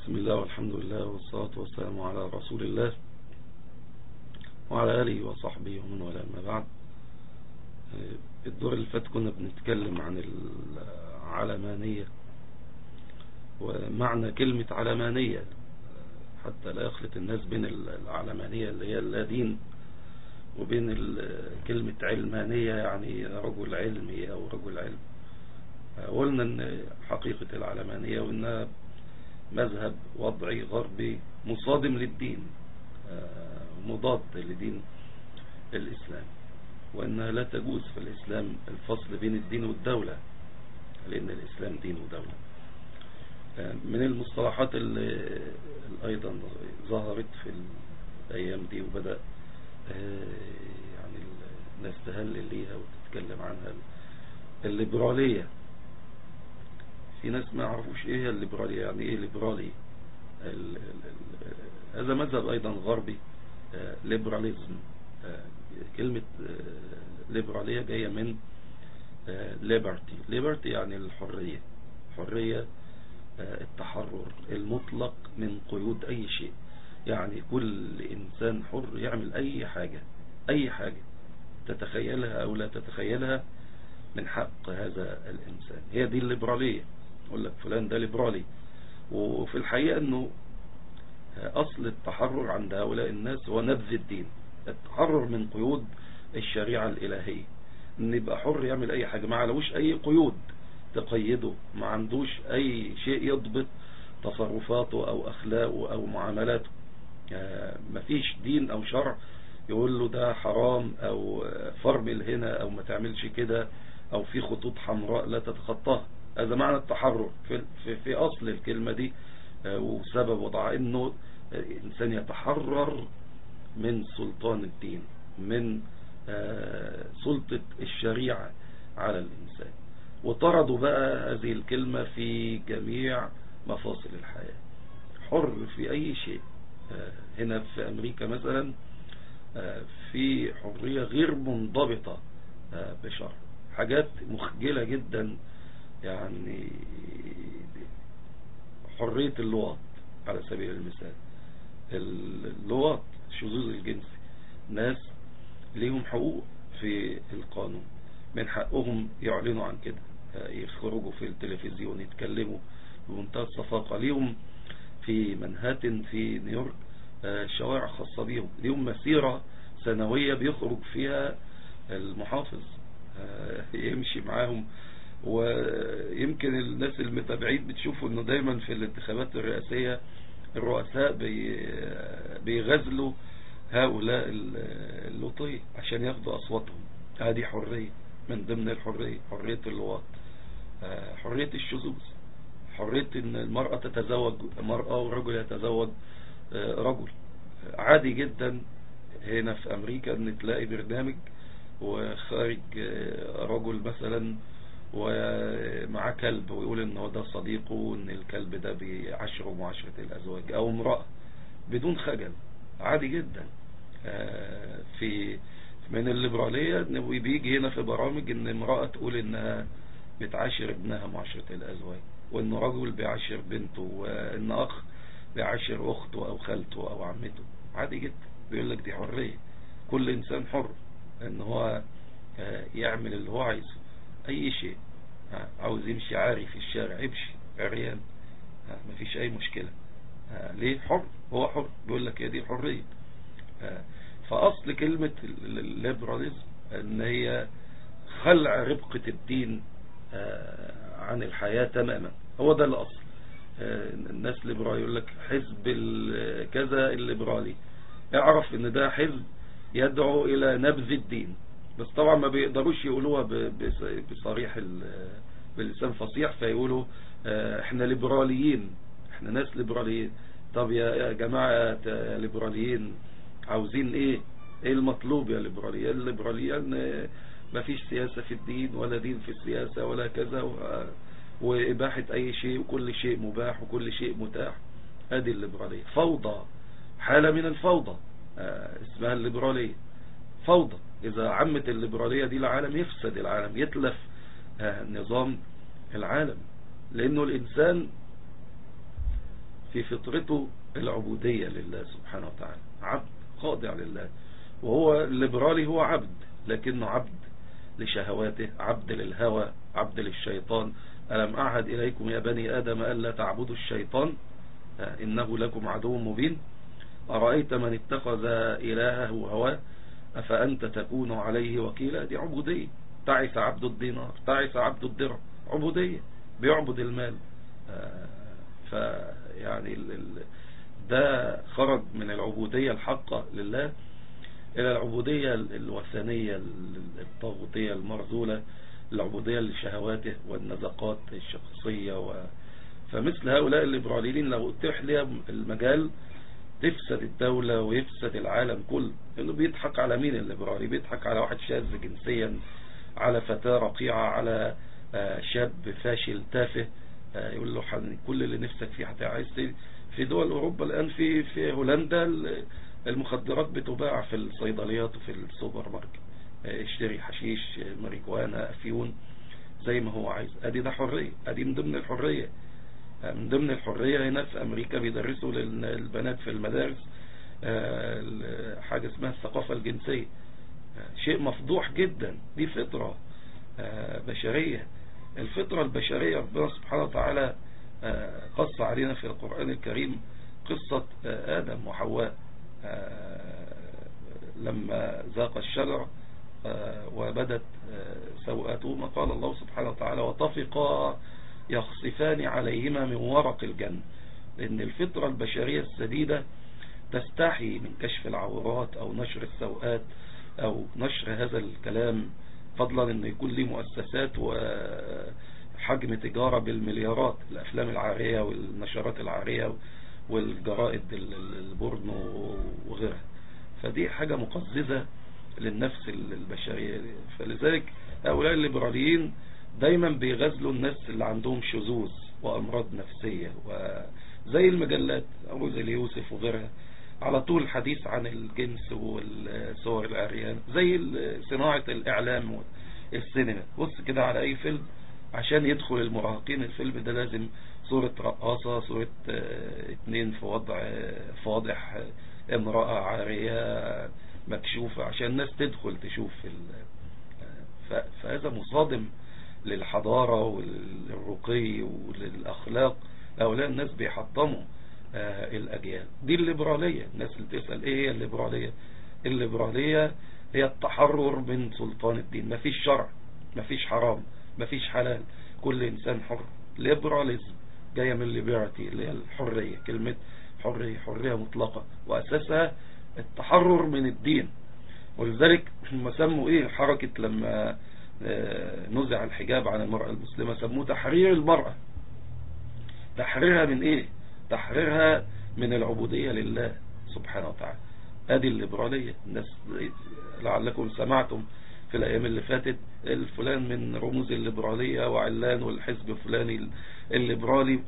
بسم الله والحمد لله والصلاة والسلام على رسول الله وعلى آله وصحبه ومن والاه، ما بعد. الدور اللي فات كنا بنتكلم عن العلمانية ومعنى كلمة علمانية، حتى لا يخلط الناس بين العلمانية اللي هي لا دين وبين كلمة علمانية يعني رجل علمي أو رجل علم. قلنا أن حقيقة العلمانية وأنها مذهب وضعي غربي مصادم للدين، مضاد لدين الإسلام، وأنها لا تجوز في الإسلام الفصل بين الدين والدولة، لأن الإسلام دين ودولة. من المصطلحات اللي أيضا ظهرت في الأيام دي وبدأ يعني الناس تهلل ليها وتتكلم عنها الليبرالية. في ناس ما يعرفوش ايه هي الليبرالية، يعني ايه ليبرالي. هذا مذهب ايضا غربي، ليبراليزم. كلمة ليبرالية جاية من ليبرتي يعني الحرية، حرية، التحرر المطلق من قيود اي شيء، يعني كل انسان حر يعمل اي حاجة تتخيلها او لا تتخيلها من حق هذا الانسان. هي دي الليبرالية، يقول لك فلان ده ليبرالي. وفي الحقيقة انه اصل التحرر عند هؤلاء الناس هو نبذ الدين، التحرر من قيود الشريعة الالهية، ان يبقى حر يعمل اي حاجة، ما علوش اي قيود تقيده، ما عندوش اي شيء يضبط تصرفاته او اخلاقه او معاملاته. مفيش دين او شرع يقول له ده حرام او فرمل هنا او ما تعملش كده او في خطوط حمراء لا تتخطاها. هذا معنى التحرر في اصل الكلمة دي، وسبب وضع انه الانسان يتحرر من سلطان الدين، من سلطة الشريعة على الانسان. وطردوا بقى هذه الكلمة في جميع مفاصل الحياة، حر في اي شيء. هنا في امريكا مثلا في حرية غير منضبطة بشرع، حاجات مخجلة جدا، يعني حرية اللواط على سبيل المثال. اللواط شذوذ الجنسي، ناس ليهم حقوق في القانون، من حقهم يعلنوا عن كده، يخرجوا في التلفزيون يتكلموا بمنتهى الصفاقة. ليهم في منهاتن في نيويورك شوارع خاصة بيهم، ليهم مسيرة سنوية بيخرج فيها المحافظ يمشي معاهم. ويمكن الناس المتابعين بتشوفوا انه دايما في الانتخابات الرئاسية الرؤساء بيغزلوا هؤلاء اللوطية عشان ياخدوا اصواتهم. هذه حرية من ضمن الحرية، حرية اللواط، حرية الشذوذ، حرية ان المرأة تتزوج مرأة والرجل يتزوج رجل. عادي جدا هنا في امريكا ان تلاقي برنامج وخارج رجل مثلا ومعاه كلب ويقول ان هو ده صديقه وان الكلب ده بيعاشره معاشرة الازواج، او امرأة بدون خجل. عادي جدا. في من الليبرالية انه بيجي هنا في برامج ان امرأة تقول انها بتعاشر ابنها معاشرة الازواج، وان رجل بيعاشر بنته، وان اخ بيعاشر اخته او خالته او عمته. عادي جدا، بيقول لك دي حرية، كل انسان حر ان هو يعمل اللي هو عايزه، اي شيء. عاوز يمشي عاري في الشارع يمشي عريان، مفيش اي مشكلة. ليه؟ حر، هو حر، بيقول لك هي دي الحرية. فاصل كلمة الليبراليزم ان هي خلع ربقة الدين عن الحياة تماما، هو ده الاصل. الناس ليبرالي يقول لك حزب كذا الليبرالي، اعرف ان ده حزب يدعو الى نبذ الدين، بس طبعا ما بيقدروش يقولوها بصريح بلسان فصيح، فيقولوا احنا ليبراليين، احنا ناس ليبراليين. طب يا جماعة ليبراليين عاوزين ايه؟ ايه المطلوب يا ليبراليين؟ الليبراليين ما فيش سياسة في الدين ولا دين في السياسة ولا كذا، وإباحة أي شيء وكل شيء مباح وكل شيء متاح. هذه الليبرالية فوضى، حالة من الفوضى، اسمها الليبرالية فوضى. إذا عمت الليبرالية دي العالم يفسد، العالم يتلف نظام العالم، لأنه الإنسان في فطرته العبودية لله سبحانه وتعالى، عبد خاضع لله. وهو الليبرالي هو عبد، لكنه عبد لشهواته، عبد للهوى، عبد للشيطان. ألم أعهد إليكم يا بني آدم ألا تعبدوا الشيطان إنه لكم عدو مبين. أرأيت من اتخذ إلهه هواه أفأنت تكون عليه وكيلا. دي عبودية. تعس عبد الدينار، تعس عبد الدرهم، عبودية، بيعبد المال. فيعني ده خرج من العبودية الحقة لله إلى العبودية الوثنية الطاغوتية المرذولة، العبودية لشهواته والنزقات الشخصية. فمثل هؤلاء الليبراليين لو اتيح لهم المجال تفسد الدولة ويفسد العالم كله. لأنه بيضحك على مين الليبرالي؟ بيضحك على واحد شاذ جنسيا، على فتاة رقيعة، على شاب فاشل تافه، يقول له كل اللي نفسك فيه عايز. في دول أوروبا الآن، في هولندا المخدرات بتباع في الصيدليات وفي السوبر ماركت. اشتري حشيش، ماريجوانا، أفيون، زي ما هو عايز. ده حرية. ادي من ضمن الحرية. من ضمن الحرية هنا في أمريكا بيدرسوا للبنات في المدارس حاجة اسمها الثقافة الجنسية. شيء مفضوح جدا. دي فطرة بشرية. الفطرة البشرية ربنا سبحانه وتعالى قص علينا في القرآن الكريم قصة آدم وحواء لما ذاق الشجرة وبدت سوءاتهما. قال الله سبحانه وتعالى وطفقا يخصفان عليهما من ورق الجنة. لأن الفطرة البشرية السديدة تستحي من كشف العورات أو نشر السوءات أو نشر هذا الكلام، فضلا أن يكون لي مؤسسات وحجم تجارة بالمليارات، الأفلام العارية والنشرات العارية والجرائد البورنو وغيرها. فدي حاجة مقززة للنفس البشرية. فلذلك هؤلاء الليبراليين دايما بيغزلوا الناس اللي عندهم شذوذ وأمراض نفسية، وزي المجلات أبو زي يوسف وغيرها على طول الحديث عن الجنس والصور العريان، زي صناعة الإعلام والسينما. بص كده على أي فيلم عشان يدخل المراهقين الفيلم ده لازم صورة رقاصة، صورة اتنين في وضع فاضح، امرأة عارية مكشوفة، عشان الناس تدخل تشوف. فهذا مصادم للحضارة وللرقي وللأخلاق. هؤلاء الناس بيحطموا الأجيال. دي الليبرالية. الناس اللي تسأل ايه هي الليبرالية؟ الليبرالية هي التحرر من سلطان الدين. مفيش شرع، مفيش حرام، مفيش حلال، كل إنسان حر. ليبراليزم جاية من ليبرتي اللي هي الحرية. كلمة حرية، حرية مطلقة، وأساسها التحرر من الدين. ولذلك هم سموا ايه حركة لما نزع الحجاب عن المرأة المسلمة؟ سموه تحرير المرأة. تحريرها من ايه؟ تحريرها من العبودية لله سبحانه وتعالى. هذه الليبرالية. الناس لعلكم سمعتم في الأيام اللي فاتت الفلان من رموز الليبرالية وعلان والحزب فلاني الليبرالي.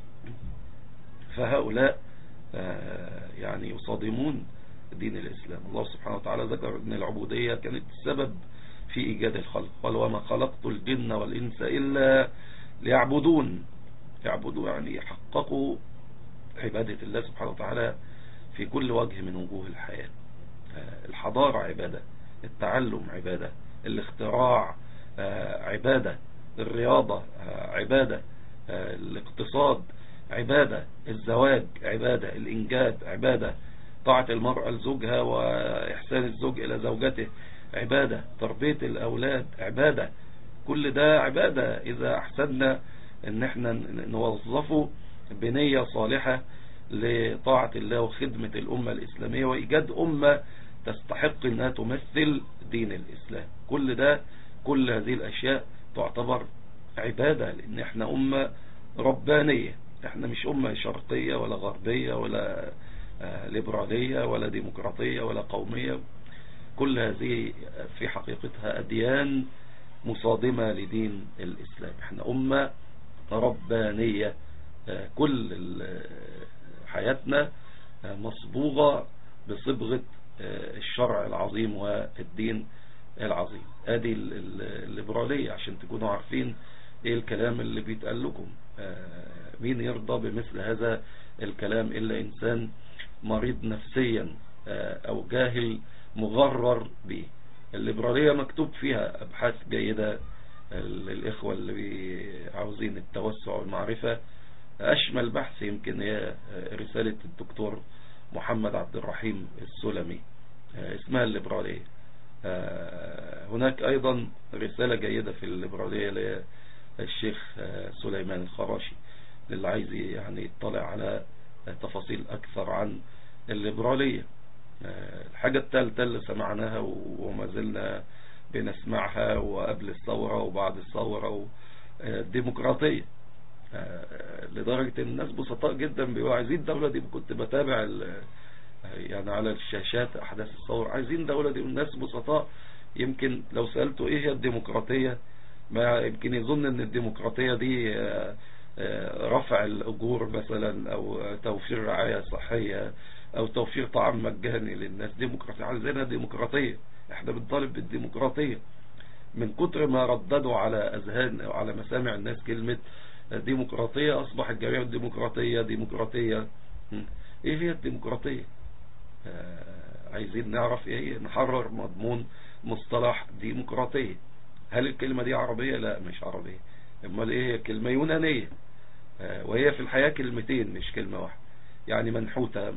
فهؤلاء يعني يصادمون دين الإسلام. الله سبحانه وتعالى ذكر أن العبودية كانت السبب في إيجاد الخلق. قال وما خلقت الجن والإنس إلا ليعبدون. يعبدوا يعني يحققوا عبادة الله سبحانه وتعالى في كل وجه من وجوه الحياة. الحضارة عبادة، التعلم عبادة، الاختراع عبادة، الرياضة عبادة، الاقتصاد عبادة، الزواج عبادة، الإنجاب عبادة، طاعة المرأة لزوجها وإحسان الزوج إلى زوجته عبادة، تربية الأولاد عبادة. كل ده عبادة إذا أحسننا إن احنا نوظفه بنية صالحة لطاعة الله وخدمة الأمة الإسلامية وإيجاد أمة تستحق أنها تمثل دين الإسلام. كل هذه الأشياء تعتبر عبادة، لأن احنا أمة ربانية. احنا مش أمة شرقية ولا غربية ولا ليبرالية ولا ديمقراطية ولا قومية. كل هذه في حقيقتها أديان مصادمة لدين الإسلام. احنا أمة ربانية. كل حياتنا مصبوغة بصبغة الشرع العظيم والدين العظيم. هذه الليبرالية عشان تكونوا عارفين ايه الكلام اللي بيتقال لكم. مين يرضى بمثل هذا الكلام إلا إنسان مريض نفسيا أو جاهل مغرر به. الليبرالية مكتوب فيها أبحاث جيدة للإخوة اللي عاوزين التوسع والمعرفة. أشمل بحث يمكن هي رسالة الدكتور محمد عبد الرحيم السلمي اسمها الليبرالية. هناك أيضا رسالة جيدة في الليبرالية للشيخ سليمان الخراشي اللي عايز يعني يطلع على تفاصيل أكثر عن الليبرالية. الحاجة الثالثة اللي سمعناها وما زلنا بنسمعها وقبل الثورة وبعد الثورة الديمقراطية، لدرجة ان الناس بسطاء جدا بيقولوا عايزين الدولة دي. كنت بتابع يعني على الشاشات احداث الثورة، عايزين دولة دي، والناس بسطاء. يمكن لو سألته ايه هي الديمقراطية، ما يمكن يظن ان الديمقراطية دي رفع الأجور مثلا أو توفير رعاية صحية أو توفير طعام مجاني للناس. ديمقراطية، عايزينها ديمقراطية، احنا بنطالب بالديمقراطية. من كتر ما رددوا على أذهان أو على مسامع الناس كلمة ديمقراطية أصبح الجميع ديمقراطية ديمقراطية. إيه هي الديمقراطية؟ عايزين نعرف إيه هي، نحرر مضمون مصطلح ديمقراطية. هل الكلمة دي عربية؟ لا مش عربية. امال إيه هي؟ كلمة يونانية، وهي في الحياة كلمتين مش كلمة واحدة، يعني منحوتة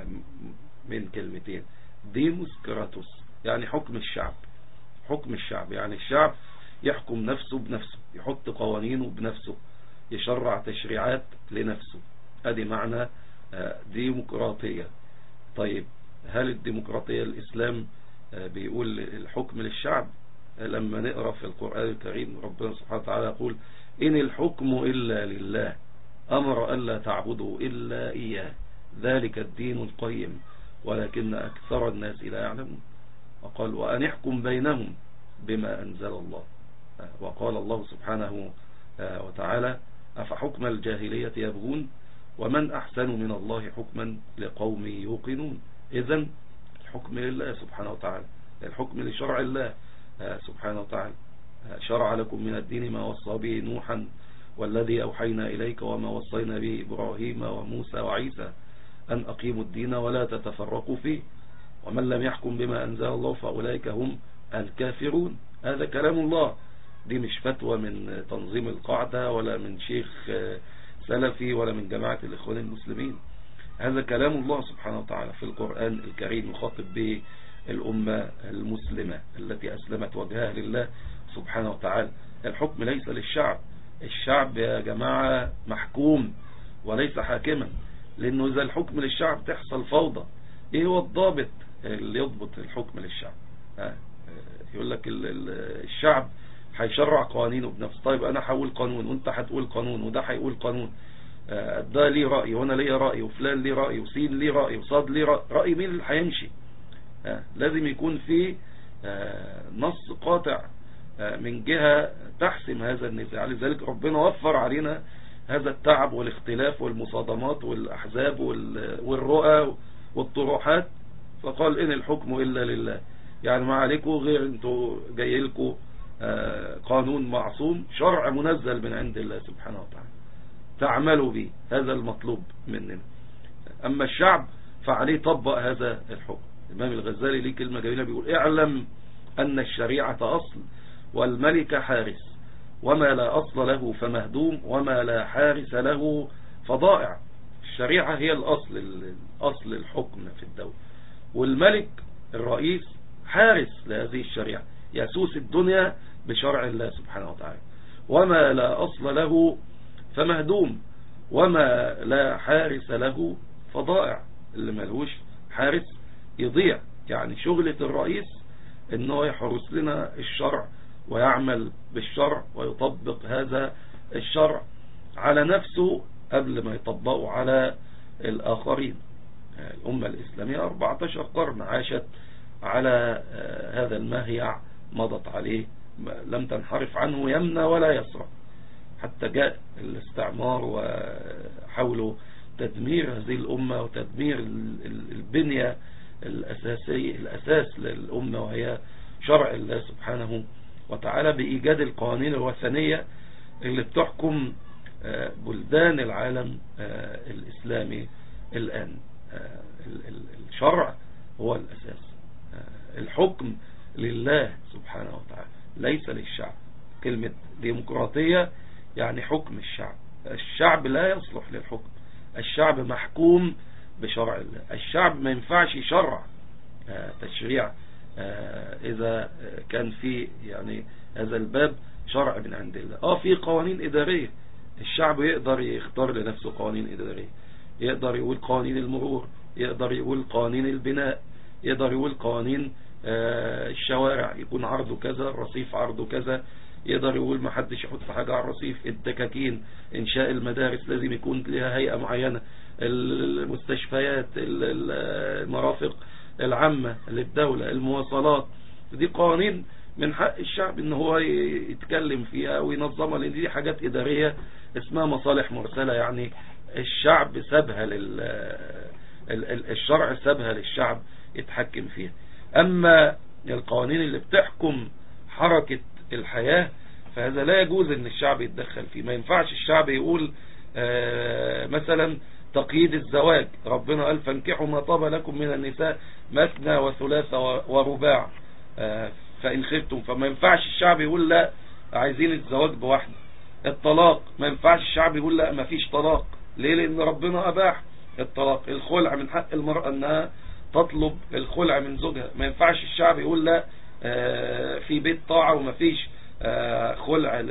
من كلمتين. ديموس كراتوس يعني حكم الشعب. حكم الشعب يعني الشعب يحكم نفسه بنفسه، يحط قوانينه بنفسه، يشرع تشريعات لنفسه. ادي معنى ديمقراطية. طيب هل الديمقراطية الإسلام بيقول الحكم للشعب؟ لما نقرأ في القرآن الكريم ربنا سبحانه وتعالى يقول إن الحكم إلا لله أمر ألا تعبدوا إلا إياه ذلك الدين القيم ولكن أكثر الناس لا يعلمون. وقال وأن يحكم بينهم بما أنزل الله. وقال الله سبحانه وتعالى أفحكم الجاهلية يبغون ومن أحسن من الله حكما لقوم يوقنون. إذن الحكم لله سبحانه وتعالى، الحكم لشرع الله سبحانه وتعالى. شرع لكم من الدين ما وصى به نوحا والذي أوحينا إليك وما وصينا به إبراهيم وموسى وعيسى أن أقيموا الدين ولا تتفرقوا فيه ومن لم يحكم بما أنزل الله فأولئك هم الكافرون. هذا كلام الله، دي مش فتوى من تنظيم القاعدة ولا من شيخ سلفي ولا من جماعة الإخوان المسلمين. هذا كلام الله سبحانه وتعالى في القرآن الكريم يخاطب به الأمة المسلمة التي أسلمت وجهها لله سبحانه وتعالى. الحكم ليس للشعب، الشعب يا جماعة محكوم وليس حاكما، لأنه إذا الحكم للشعب تحصل فوضى. إيه هو الضابط اللي يضبط الحكم للشعب؟ يقول لك الشعب هيشرع قوانينه بنفسه. طيب أنا هقول قانون وانت هتقول قانون وده هيقول قانون، ده ليه رأي وانا ليه رأي وفلان ليه رأي وسين ليه رأي وصاد ليه رأي، مين اللي هيمشي؟ لازم يكون في نص قاطع من جهة تحسم هذا النزاع. لذلك ربنا وفر علينا هذا التعب والاختلاف والمصادمات والأحزاب والرؤى والطروحات، فقال إن الحكم إلا لله. يعني ما عليكم غير انتوا جاي لكم قانون معصوم، شرع منزل من عند الله سبحانه وتعالى تعملوا به، هذا المطلوب مننا. أما الشعب فعليه طبق هذا الحكم. الإمام الغزالي ليه كلمة جميلة بيقول اعلم أن الشريعة أصل والملك حارس وما لا أصل له فمهدوم وما لا حارس له فضائع. الشريعة هي أصل الحكم في الدولة، والملك الرئيس حارس لهذه الشريعة يسوس الدنيا بشرع الله سبحانه وتعالى. وما لا أصل له فمهدوم وما لا حارس له فضائع. اللي ملهوش حارس يضيع. يعني شغلة الرئيس انه يحرس لنا الشرع ويعمل بالشرع ويطبق هذا الشرع على نفسه قبل ما يطبقه على الآخرين. الأمة الإسلامية 14 قرن عاشت على هذا المهيع، مضت عليه لم تنحرف عنه يمنى ولا يسرى، حتى جاء الاستعمار وحاولوا تدمير هذه الأمة وتدمير البنية الأساسية، الأساس للأمة وهي شرع الله سبحانه وتعالى، بإيجاد القوانين الوثنية اللي بتحكم بلدان العالم الإسلامي الآن. الشرع هو الأساس، الحكم لله سبحانه وتعالى ليس للشعب. كلمة ديمقراطية يعني حكم الشعب. الشعب لا يصلح للحكم، الشعب محكوم بشرع الله. الشعب ما ينفعش يشرع تشريع إذا كان في يعني هذا الباب شرع من عند الله. في قوانين إدارية، الشعب يقدر يختار لنفسه قوانين إدارية، يقدر يقول قوانين المرور، يقدر يقول قوانين البناء، يقدر يقول قوانين الشوارع يكون عرضه كذا، الرصيف عرضه كذا، يقدر يقول ما حدش يحط حاجة على الرصيف، الدكاكين، إنشاء المدارس لازم يكون لها هيئة معينة، المستشفيات، المرافق العامة للدولة، المواصلات. دي قوانين من حق الشعب ان هو يتكلم فيها وينظمها، لان دي حاجات إدارية اسمها مصالح مرسلة. يعني الشعب سابها الشرع سابها للشعب يتحكم فيها. أما القوانين اللي بتحكم حركة الحياة فهذا لا يجوز ان الشعب يتدخل فيه. ما ينفعش الشعب يقول مثلا تقييد الزواج، ربنا قال فانكحوا ما طاب لكم من النساء مثنى وثلاث ورباع فإن خفتم. فما ينفعش الشعب يقول لا عايزين الزواج بواحدة. الطلاق ما ينفعش الشعب يقول لا ما فيش طلاق. ليه؟ لأن ربنا أباح الطلاق. الخلع من حق المرأة أنها تطلب الخلع من زوجها. ما ينفعش الشعب يقول لا في بيت طاعة وما فيش خلع.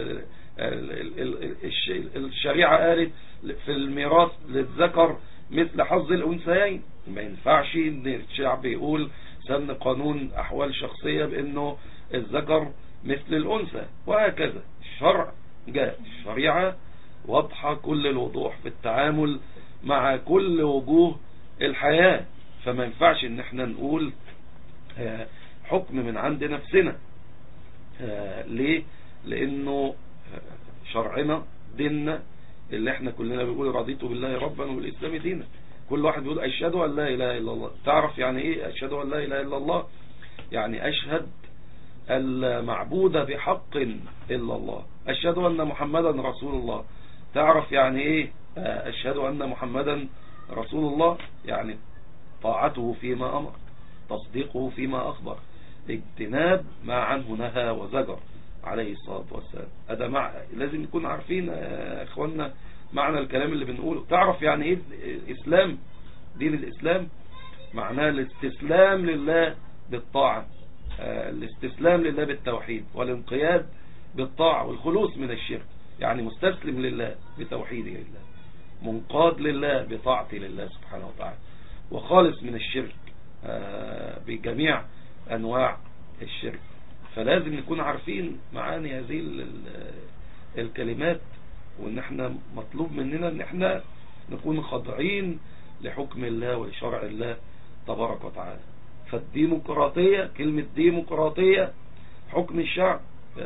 الشريعة قالت في الميراث للذكر مثل حظ الأنثيين. ما ينفعش ان الشعب يقول سن قانون أحوال شخصية بأنه الذكر مثل الأنثى، وهكذا. الشرع جاء، الشريعة واضحة كل الوضوح في التعامل مع كل وجوه الحياة. فما ينفعش ان احنا نقول حكم من عند نفسنا. ليه؟ لانه شرعنا ديننا اللي احنا كلنا بنقول رضيت بالله ربا وبالاسلام دينا. كل واحد بيقول اشهد ان لا اله الا الله. تعرف يعني ايه اشهد ان لا اله الا الله؟ يعني اشهد المعبود بحق الا الله، اشهد ان محمدا رسول الله. تعرف يعني ايه اشهد ان محمدا رسول الله؟ يعني طاعته فيما امر، تصديقه فيما اخبر، اجتناب ما عنه نهى وزجر عليه الصلاة والسلام. هذا لازم نكون عارفين يا اخواننا معنى الكلام اللي بنقوله. تعرف يعني ايه الاسلام؟ دين الاسلام معناه الاستسلام لله بالطاعة، الاستسلام لله بالتوحيد، والانقياد بالطاعة، والخلوص من الشرك. يعني مستسلم لله بتوحيده لله، منقاد لله بطاعته لله سبحانه وتعالى، وخالص من الشرك بجميع أنواع الشرك. فلازم نكون عارفين معاني هذه الكلمات، وان احنا مطلوب مننا ان احنا نكون خاضعين لحكم الله ولشرع الله تبارك وتعالى. فالديمقراطية، كلمة ديمقراطية حكم الشعب،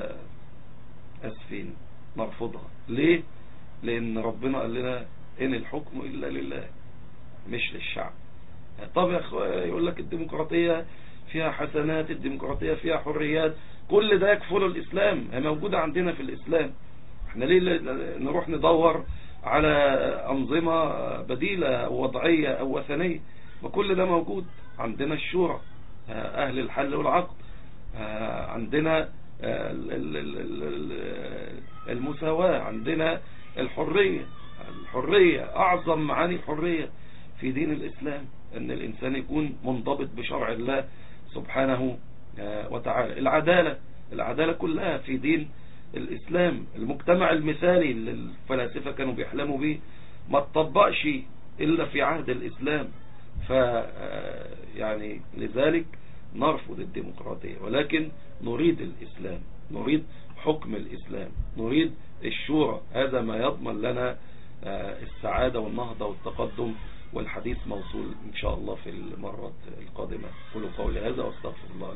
أسفين نرفضها. ليه؟ لأن ربنا قال لنا إن الحكم إلا لله مش للشعب. طب يا أخوة يقول لك الديمقراطية فيها حسنات، الديمقراطية فيها حريات، كل ده يكفل الإسلام، هي موجودة عندنا في الإسلام. احنا ليه نروح ندور على أنظمة بديلة أو وضعية أو وثنية؟ وكل ده موجود عندنا. الشورى، أهل الحل والعقد، عندنا المساواة، عندنا الحرية. الحرية أعظم معاني الحرية في دين الإسلام أن الإنسان يكون منضبط بشرع الله سبحانه وتعالى. العدالة كلها في دين الإسلام. المجتمع المثالي اللي الفلاسفة كانوا بيحلموا به ما تطبقش إلا في عهد الإسلام. يعني لذلك نرفض الديمقراطية، ولكن نريد الإسلام، نريد حكم الإسلام، نريد الشورى. هذا ما يضمن لنا السعادة والنهضة والتقدم. والحديث موصول إن شاء الله في المرة القادمة. قولوا قولي هذا واستغفر الله.